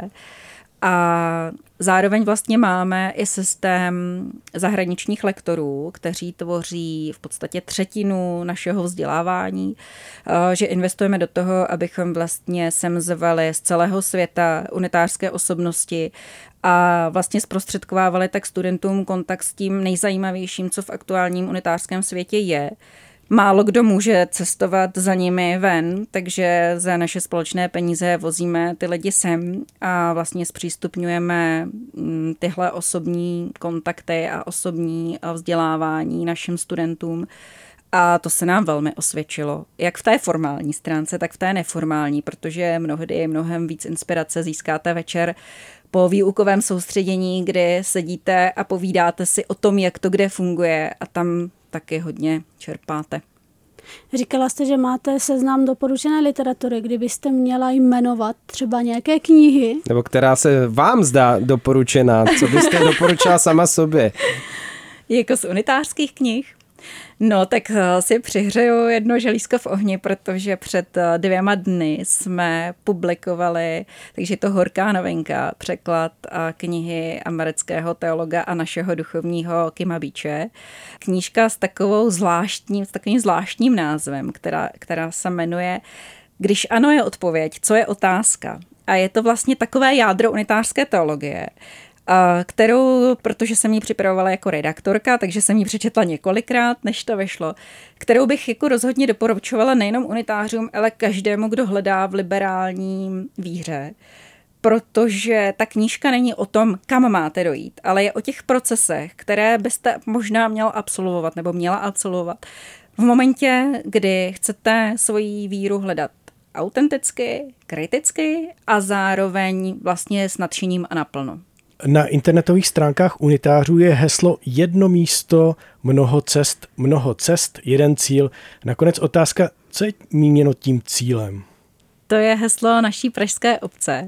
A zároveň vlastně máme i systém zahraničních lektorů, kteří tvoří v podstatě třetinu našeho vzdělávání, že investujeme do toho, abychom vlastně sem zvali z celého světa unitářské osobnosti a vlastně zprostředkovávali tak studentům kontakt s tím nejzajímavějším, co v aktuálním unitářském světě je. Málo kdo může cestovat za nimi ven, takže za naše společné peníze vozíme ty lidi sem a vlastně zpřístupňujeme tyhle osobní kontakty a osobní vzdělávání našim studentům. A to se nám velmi osvědčilo, jak v té formální stránce, tak v té neformální, protože mnohdy mnohem víc inspirace získáte večer po výukovém soustředění, kdy sedíte a povídáte si o tom, jak to kde funguje a tam taky hodně čerpáte. Říkala jste, že máte seznam doporučené literatury. Kdybyste měla jmenovat třeba nějaké knihy? Nebo která se vám zdá doporučená. Co byste doporučila sama sobě? Jako z unitářských knih? No, tak si přihřeju jedno želízko v ohni, protože před dvěma dny jsme publikovali, takže to horká novinka, překlad knihy amerického teologa a našeho duchovního Kima Beache. Knížka s takovou zvláštním, s takovým zvláštním názvem, která, která se jmenuje Když ano je odpověď, co je otázka? A je to vlastně takové jádro unitářské teologie, kterou, protože jsem ji připravovala jako redaktorka, takže jsem ji přečetla několikrát, než to vyšlo, kterou bych jako rozhodně doporučovala nejenom unitářům, ale každému, kdo hledá v liberální víře, protože ta knížka není o tom, kam máte dojít, ale je o těch procesech, které byste možná měl absolvovat nebo měla absolvovat v momentě, kdy chcete svoji víru hledat autenticky, kriticky a zároveň vlastně s nadšením a naplno. Na internetových stránkách unitářů je heslo jedno místo, mnoho cest, mnoho cest, jeden cíl. Nakonec otázka, co je míněno tím cílem? To je heslo naší pražské obce.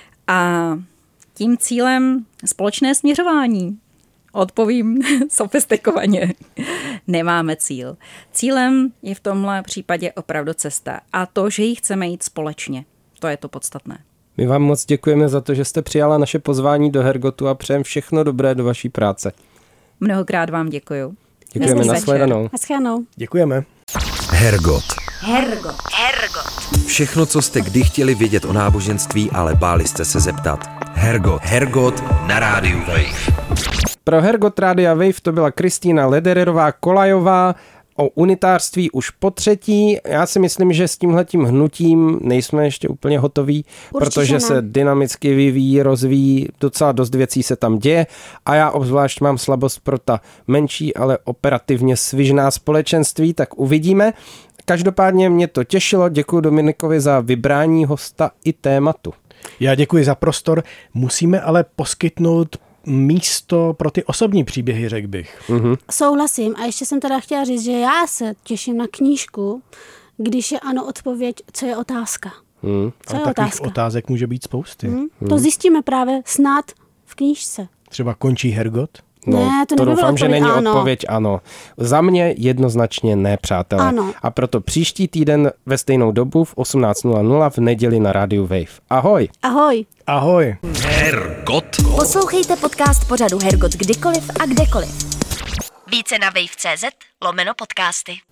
A tím cílem společné směřování. Odpovím sofistikovaně. Nemáme cíl. Cílem je v tomhle případě opravdu cesta. A to, že ji chceme jít společně. To je to podstatné. My vám moc děkujeme za to, že jste přijala naše pozvání do Hergotu a přejem všechno dobré do vaší práce. Mnohokrát vám děkuju. Děkujeme, nashledanou. Nashledanou. Děkujeme. Hergot. Hergot. Hergot. Všechno, co jste kdy chtěli vědět o náboženství, ale báli jste se zeptat. Hergot. Hergot na rádiu Wave. Pro Hergot Rádia Wave to byla Kristýna Ledererová Kolajová. O unitářství už po třetí. Já si myslím, že s tímhletím hnutím nejsme ještě úplně hotoví, určitě protože ne. se dynamicky vyvíjí, rozvíjí, docela dost věcí se tam děje a já obzvlášť mám slabost pro ta menší, ale operativně svižná společenství, tak uvidíme. Každopádně mě to těšilo, děkuji Dominikovi za vybrání hosta i tématu. Já děkuji za prostor, musíme ale poskytnout místo pro ty osobní příběhy, řekl bych. Mm-hmm. Souhlasím a ještě jsem teda chtěla říct, že já se těším na knížku, když je ano odpověď, co je otázka. Hmm. Co je Ale takových otázka? otázek může být spousty. Hmm? To zjistíme právě snad v knížce. Třeba končí Hergot? No, Ne, to to nebyla doufám, že odpověď, není ano. odpověď ano. Za mě jednoznačně ne, přátelé. Ano. A proto příští týden ve stejnou dobu v osmnáct nula nula v neděli na rádiu Wave. Ahoj! Ahoj. Ahoj! Hergot. Poslouchejte podcast pořadu Hergot kdykoliv a kdekoliv. Více na wave tečka cz lomeno podcasty.